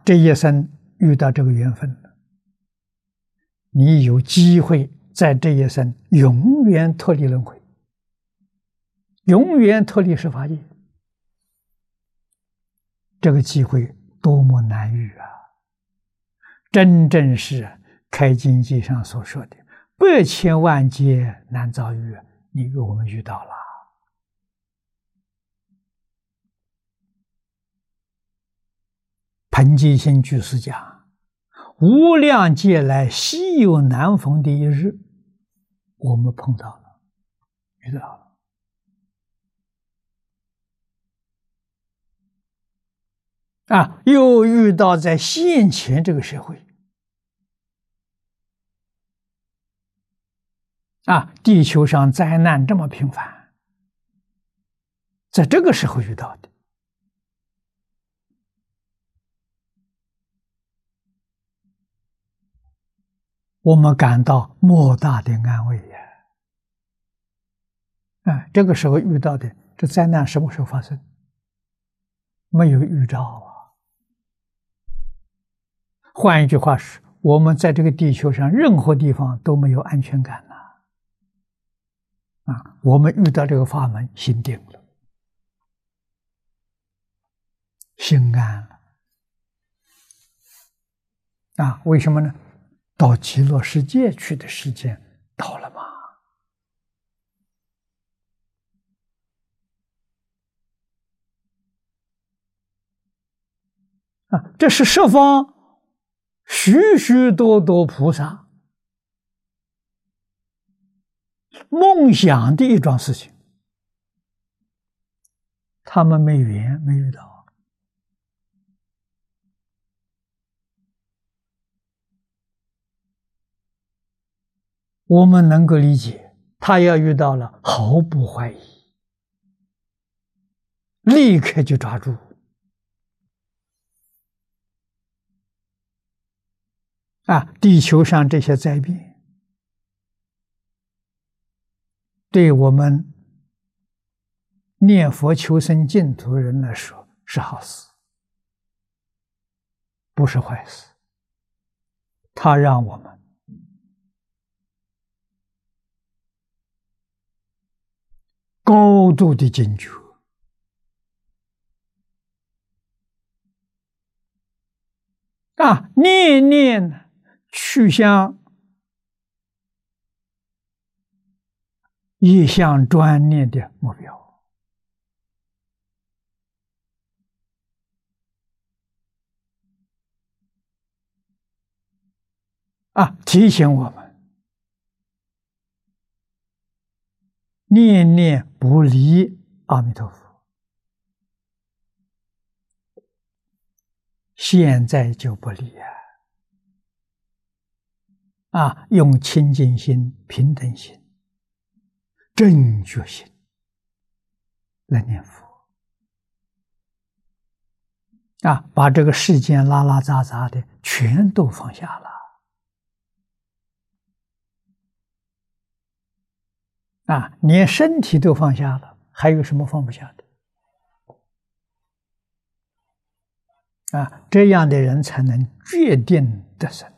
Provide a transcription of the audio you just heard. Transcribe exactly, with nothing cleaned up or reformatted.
这一生遇到这个缘分了，你有机会在这一生永远脱离轮回，永远脱离十法界，这个机会多么难遇啊！真正是开经记上所说的百千万劫难遭遇，你给我们遇到了。彭基兴居士讲，无量劫来稀有难逢的一日，我们碰到了，遇到了。啊，又遇到在现前这个社会，啊，地球上灾难这么频繁，在这个时候遇到的，我们感到莫大的安慰呀！啊，这个时候遇到的这灾难什么时候发生？没有预兆啊！换一句话是，我们在这个地球上任何地方都没有安全感呐！啊，我们遇到这个法门，心定了，心安了。啊，为什么呢？到极乐世界去的时间到了吗？啊，这是十方许许多多菩萨梦想的一桩事情，他们没缘，没遇到。我们能够理解，他要遇到了，毫不怀疑，立刻就抓住。啊，地球上这些灾变，对我们念佛求生净土人来说是好事，不是坏事。他让我们高度的警觉，啊，念念去向一项专念的目标。啊，提醒我们念念不离阿弥陀佛，现在就不离啊！啊，用清净心、平等心、正觉心来念佛啊，把这个世间拉拉杂杂的全都放下了啊，连身体都放下了，还有什么放不下的？啊，这样的人才能决定得生。